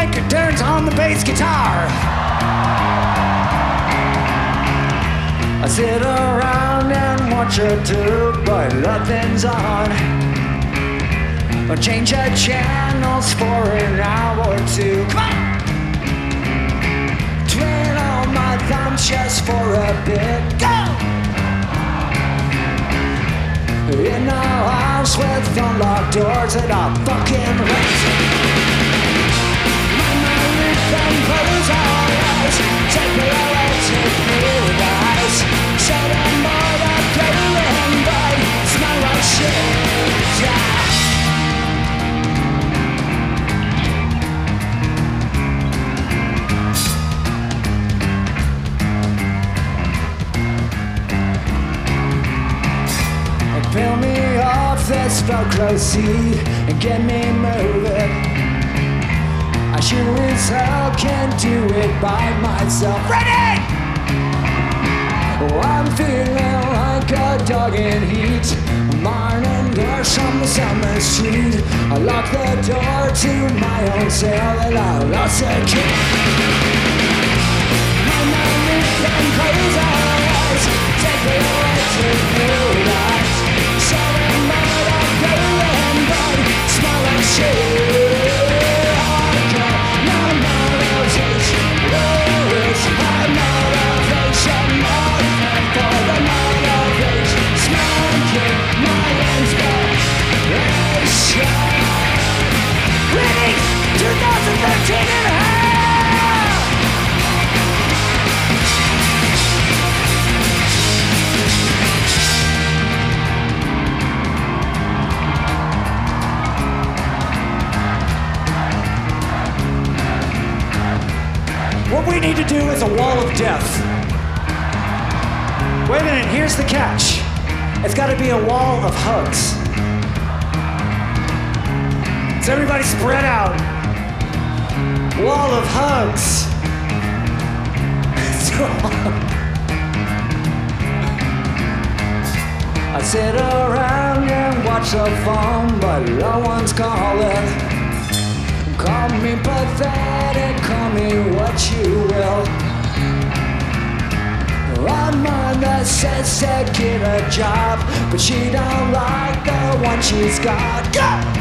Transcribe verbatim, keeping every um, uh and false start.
mic and turns on the bass guitar. I sit around and watch her too, but nothing's on. I change the channels for an hour or two. Come on! Twin on my thumbs just for a bit. Go! In a house with unlocked doors and a fucking razor. My mind and close our eyes. Take me away, take me with eyes. Set them more than feeling, but smell like shit. Yeah. Peel me off this Velcro seat and get me moving. I sure as hell can't do it by myself. Ready? Oh, I'm feeling like a dog in heat. Morning girls on the summer street. I lock the door to my own cell and I lost the key. My mind and close our eyes. Take me away to new life. Selling more than feeling, but smell like shit. I got no motivation. Lyrics, high motivation. Nothing for the motivation. Smoking my inspiration. Ready? twenty thirteen in hell! What we need to do is a wall of death. Wait a minute, here's the catch. It's gotta be a wall of hugs. So everybody spread out. Wall of hugs. I sit around and watch the phone, but no one's calling. Call me pathetic, call me what you will. I'm on that says to get a job, but she don't like the one she's got. Go!